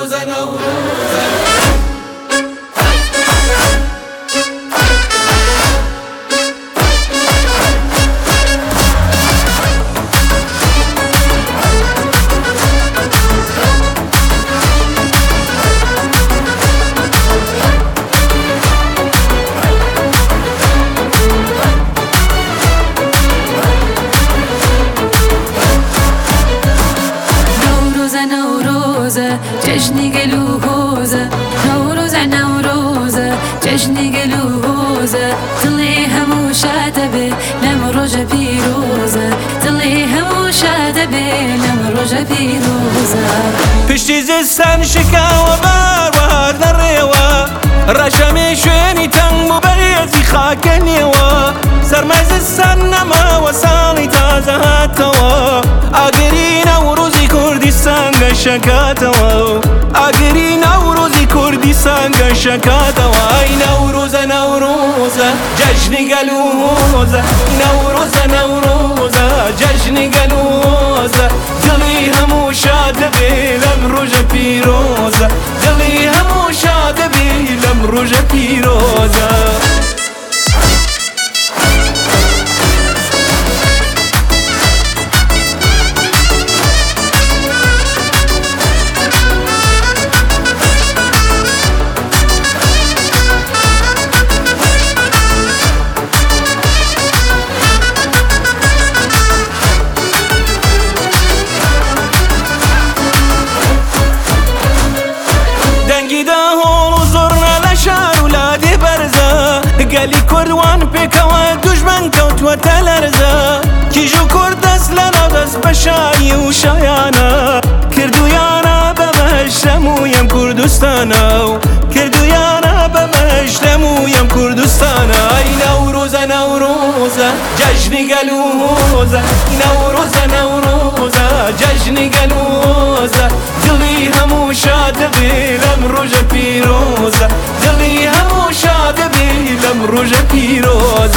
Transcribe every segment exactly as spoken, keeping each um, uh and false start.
نوروز نوروز جشنی گلوزه نوروز نوروزه جشنی گلوزه دلی همو شاده به لم روز پیروزه دلی همو شاده به لم روز پیروزه پشتی زستان شکا و بار در ریوا رشمی شونی تنگ و بریزی خاک نیوا سرمز زستان نما و سالی تازه هاتوا آگری نوروزی کردستان شکاتوا آگری نوروزی کردستان شکاتوا ای نوروز نوروز جشن گلوز نوروز نوروز جشن گلوز دلی همو شاد بیلم روز پیروز دلی همو شاد بیلم روز پیروز قالی کردوان پیکوان دشمن کوت و تلرزا کیجو کرد دست لنا دست بشایی و شایانا کردویانا بمشتمویم کردستانا کردویانا بمشتمویم کردستانا ای نوروز نوروز جشن گلوز نوروز نوروز جشن گلوز دلی همو شاد بیلم روز پیروز دلی همو شاد بیلم روز پیروز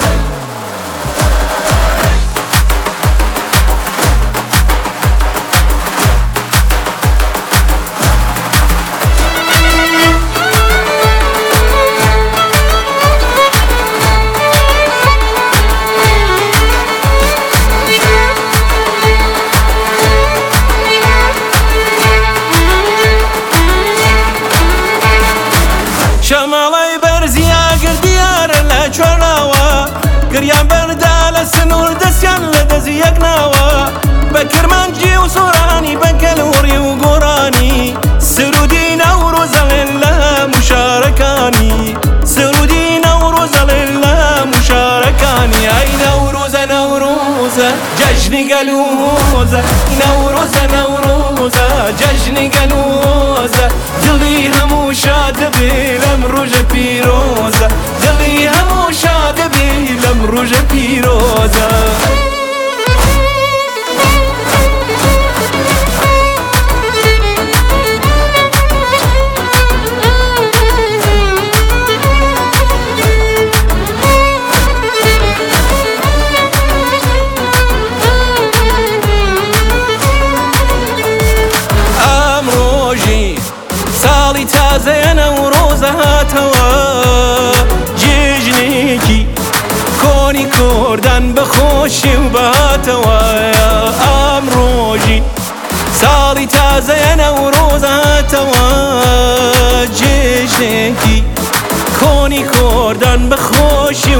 شمالای برزیا گردیار لچواناوا گریان بردال سنور دسیان لدزی یکناوا بکرمانجی و سورانی بکلوری و گورانی سرودی نوروز لله مشارکانی سرودی نوروز لله مشارکانی ای نوروز نوروز جشن گلوز نوروز نوروز جشن گلوز دلی همو شاد بیلم روز پیروز دلی همو شاد بیلم روز پیروز ساڵی تازەیە نەورۆزە هاتەوە جێژنێکی کۆنی کوردان بەخۆشی و بەهاتەوە ئەم ڕۆژی ساڵی تازەیە نەورۆزە هاتەوە جێژنێکی کۆنی کوردان بەخۆشی